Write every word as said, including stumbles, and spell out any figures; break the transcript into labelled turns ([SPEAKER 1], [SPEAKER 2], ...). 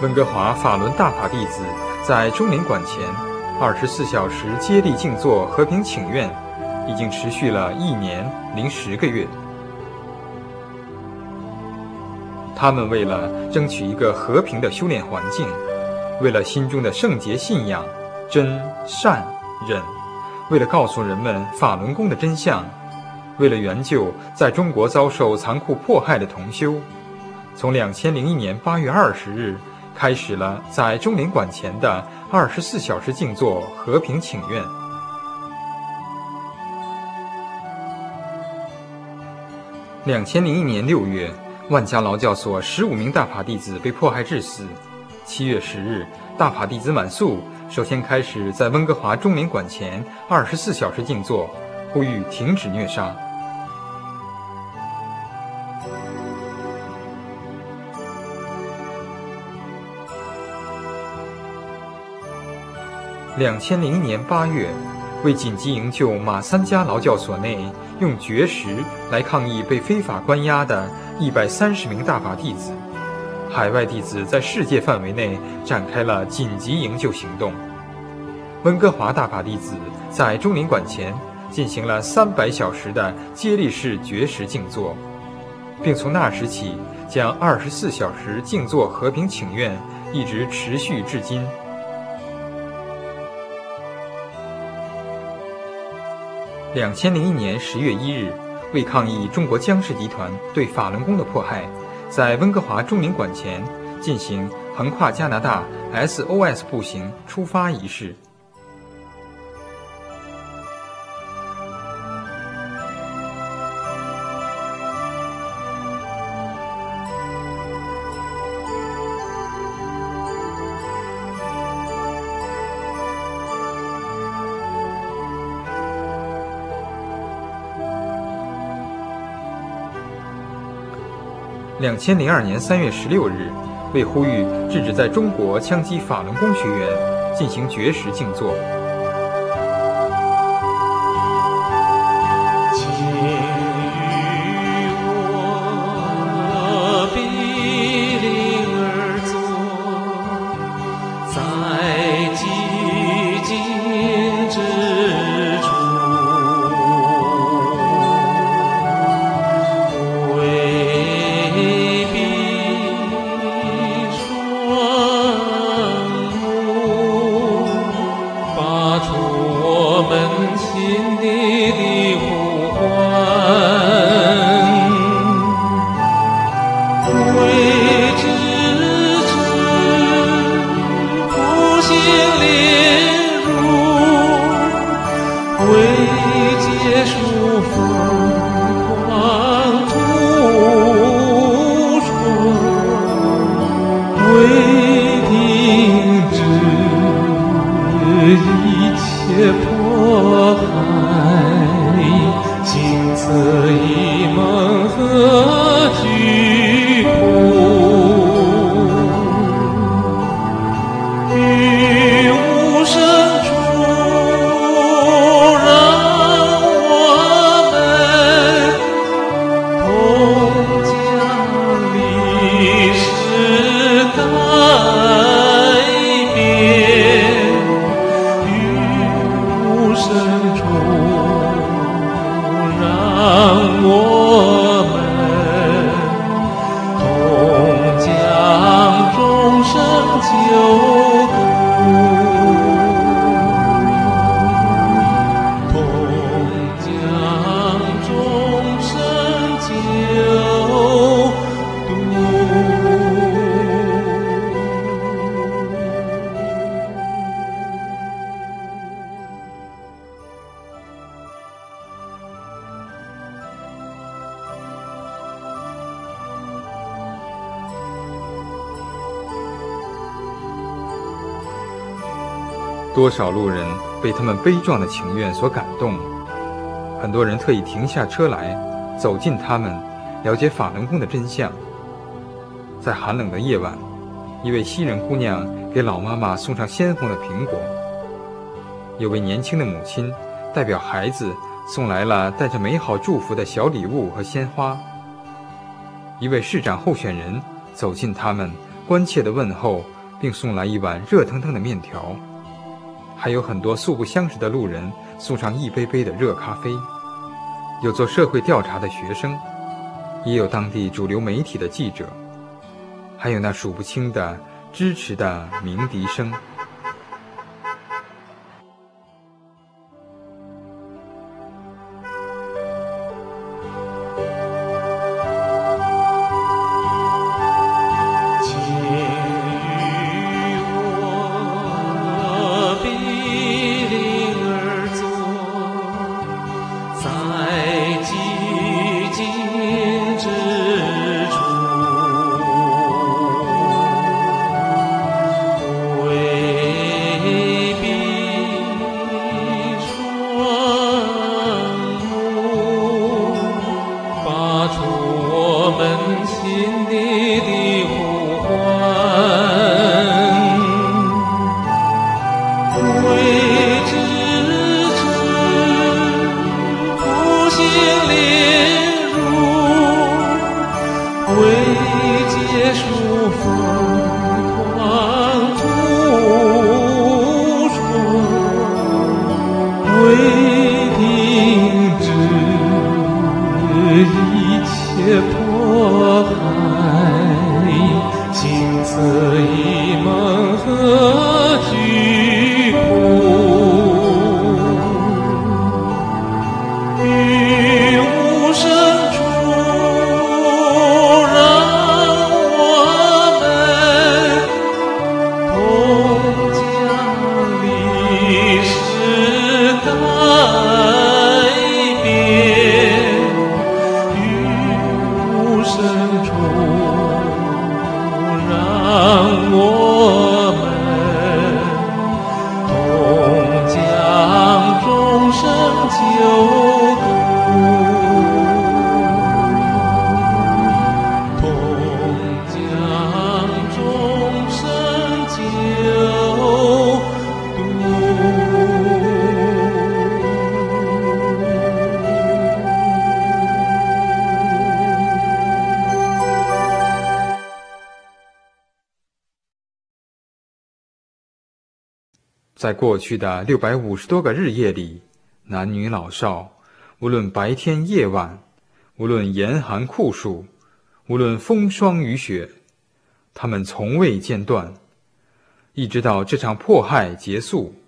[SPEAKER 1] 温哥华法轮大法弟子在中领馆前二十四小时接力静坐和平请愿，已经持续了一年零十个月。他们为了争取一个和平的修炼环境，为了心中的圣洁信仰、真善忍，为了告诉人们法轮功的真相，为了援救在中国遭受残酷迫害的同修，从两千零一年八月二十日开始了在中领馆前的二十四小时静坐和平请愿。两千零一年六月，万家劳教所十五名大法弟子被迫害致死。七月十日，大法弟子满素首先开始在温哥华中领馆前二十四小时静坐，呼吁停止虐杀。两千零一年八月，为紧急营救马三家劳教所内用绝食来抗议被非法关押的一百三十名大法弟子，海外弟子在世界范围内展开了紧急营救行动。温哥华大法弟子在中领馆前进行了三百小时的接力式绝食静坐，并从那时起将二十四小时静坐和平请愿一直持续至今。两千零一年十月一日，为抗议中国江氏集团对法轮功的迫害，在温哥华中领馆前进行横跨加拿大 S O S 步行出发仪式。两千零二年三月十六日，为呼吁制止在中国枪击法轮功学员，进行绝食静坐。多少路人被他们悲壮的请愿所感动，很多人特意停下车来，走近他们，了解法轮功的真相。在寒冷的夜晚，一位西人姑娘给老妈妈送上鲜红的苹果，有位年轻的母亲代表孩子送来了带着美好祝福的小礼物和鲜花。一位市长候选人走近他们， 关切地问候，并送来一碗热腾腾的面条。还有很多素不相识的路人送上一杯杯的热咖啡，有做社会调查的学生，也有当地主流媒体的记者，还有那数不清的支持的鸣笛声。在过去的六百五十多个日夜里，男女老少，无论白天夜晚，无论严寒酷暑，无论风霜雨雪，他们从未间断，一直到这场迫害结束，